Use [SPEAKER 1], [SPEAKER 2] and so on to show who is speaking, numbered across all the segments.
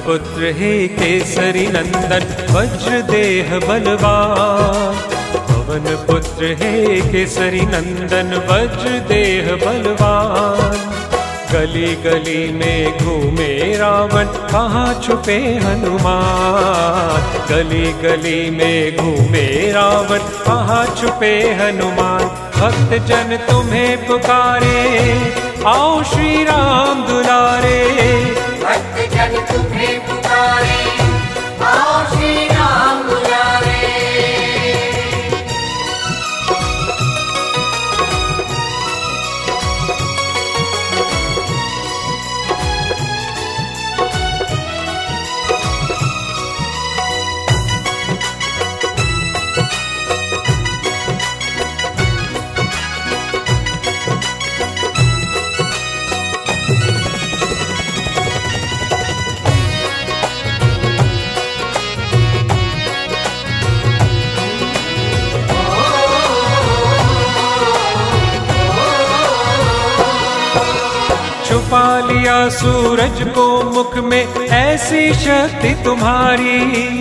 [SPEAKER 1] पुत्र हे केसरी नंदन वज्र देह बलवान। पवन पुत्र हे केसरी नंदन वज्र देह बलवान। गली गली में घूमे रावण कहाँ छुपे हनुमान। गली गली में घूमे रावण कहाँ छुपे हनुमान। भक्त जन तुम्हें पुकारे आओ श्री राम दुलारे।
[SPEAKER 2] भक्त जन तुम्हें पुकारे आओ श्री राम दुलारे।
[SPEAKER 1] छुपा लिया सूरज को मुख में ऐसी शक्ति तुम्हारी।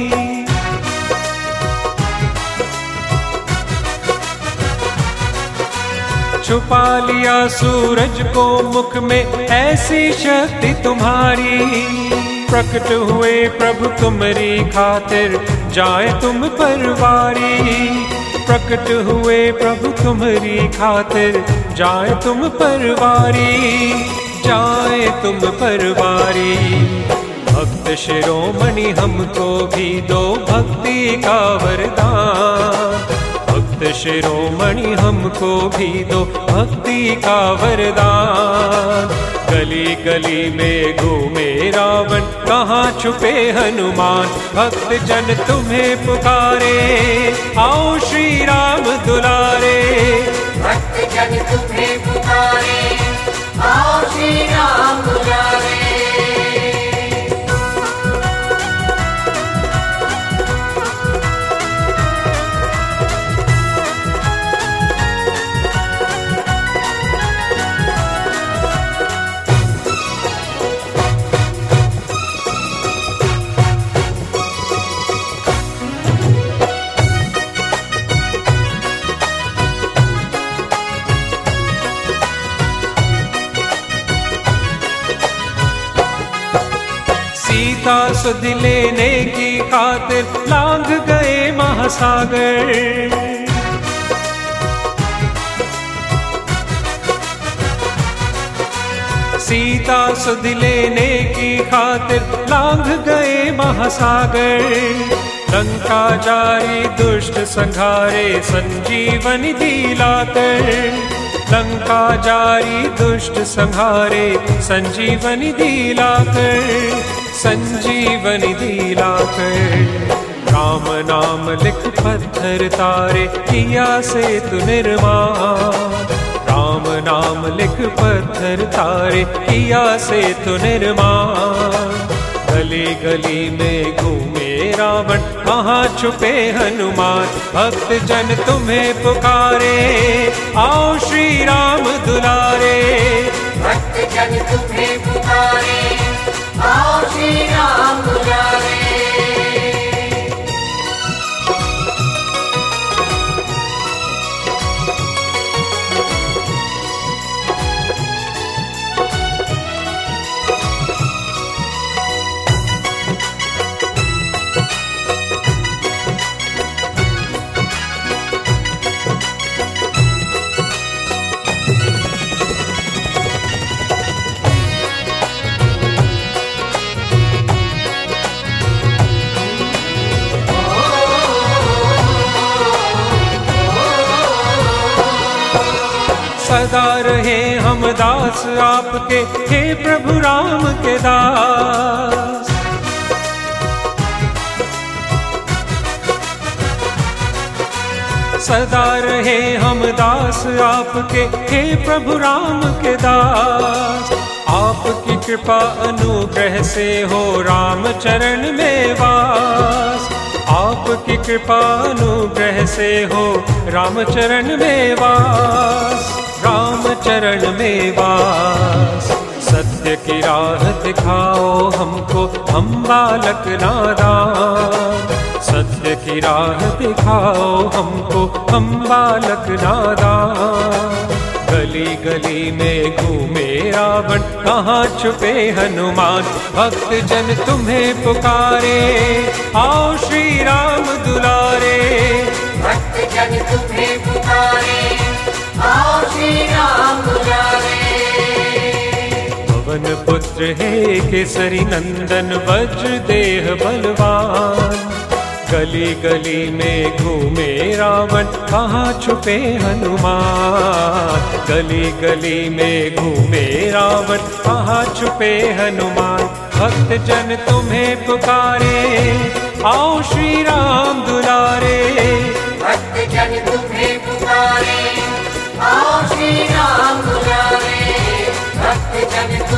[SPEAKER 1] छुपा लिया सूरज को मुख में ऐसी शक्ति तुम्हारी। प्रकट हुए प्रभु तुम्हारी खातिर जाए तुम परवारी। प्रकट हुए प्रभु तुम्हारी खातिर जाए तुम परवारी। जाए तुम परवारी। भक्त शिरोमणि हमको भी दो भक्ति का वरदान। भक्त शिरोमणि हमको भी दो भक्ति का वरदान। गली गली में घूमे रावण कहाँ छुपे हनुमान। भक्त जन तुम्हें पुकारे आओ श्री राम दुलारे।
[SPEAKER 2] भक्त जन तुम्हें पुकारे आओ श्री राम दुलारे।
[SPEAKER 1] सीता सुध लेने की खातिर लांघ गए महासागर। सीता सुध लेने की खातिर लांघ गए महासागर। लंका जारी दुष्ट संघारे संजीवनी दिलाकर। लंका जारी दुष्ट संहारे संजीवनी दिलाकर। संजीवनी दिलाकर। राम नाम लिख पत्थर तारे किया सेतु निर्माण। राम नाम लिख पत्थर तारे किया सेतु निर्माण। गली गली में घूमे रावण कहाँ छुपे हनुमान। भक्त जन तुम्हें पुकारे आओ श्री राम दुलारे।
[SPEAKER 2] भक्त जन तुम्हें पुकारे आओ श्री राम दुलारे।
[SPEAKER 1] सदा रहे हम दास आपके हे प्रभु राम के दास। सदा रहे हम दास आपके हे प्रभु राम के दास। आपकी कृपा अनुग्रह से हो राम चरण में वास। आपकी कृपा अनुग्रह से हो राम चरण में वास। राम चरण में वास। सत्य की राह दिखाओ हमको, हम बालक नादान। सत्य की राह दिखाओ हमको, हम बालक नादान। गली गली में घूमे रावण, कहाँ छुपे हनुमान। भक्त जन तुम्हें पुकारे, आओ श्री राम दुलारे।
[SPEAKER 2] भक्त जन तुम्हें पुकारे, आओ श्री राम दुलारे।
[SPEAKER 1] पवन पुत्र हे केसरी नंदन, वज्र देह बलवान। गली गली में घूमे रावण, कहाँ छुपे हनुमान। गली गली में घूमे रावण, कहाँ छुपे हनुमान। भक्त जन तुम्हें पुकारे, आओ श्री राम दुलारे।
[SPEAKER 2] भक्त जन तुम्हें पुकारे, आओ श्री राम दुलारे। भक्त जन